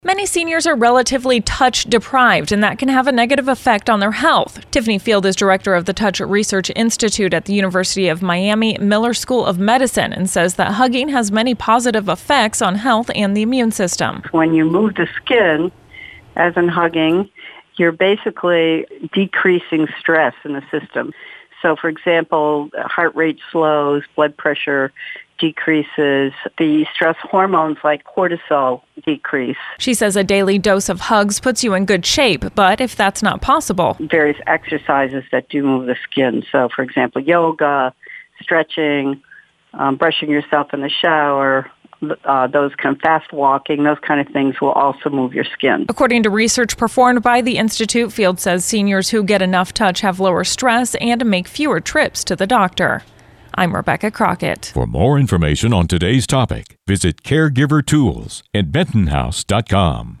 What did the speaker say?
Many seniors are relatively touch deprived, and that can have a negative effect on their health. Tiffany Field is director of the Touch Research Institute at the University of Miami Miller School of Medicine and says that hugging has many positive effects on health and the immune system. When you move the skin, as in hugging, you're basically decreasing stress in the system. So, for example, heart rate slows, blood pressure decreases, the stress hormones like cortisol decrease. She says a daily dose of hugs puts you in good shape, but if that's not possible, various exercises that do move the skin. So, for example, yoga, stretching, brushing yourself in the shower, those kind of fast walking, those kind of things will also move your skin. According to research performed by the Institute, Field says seniors who get enough touch have lower stress and make fewer trips to the doctor. I'm Rebecca Crockett. For more information on today's topic, visit Caregiver Tools at bentonhouse.com.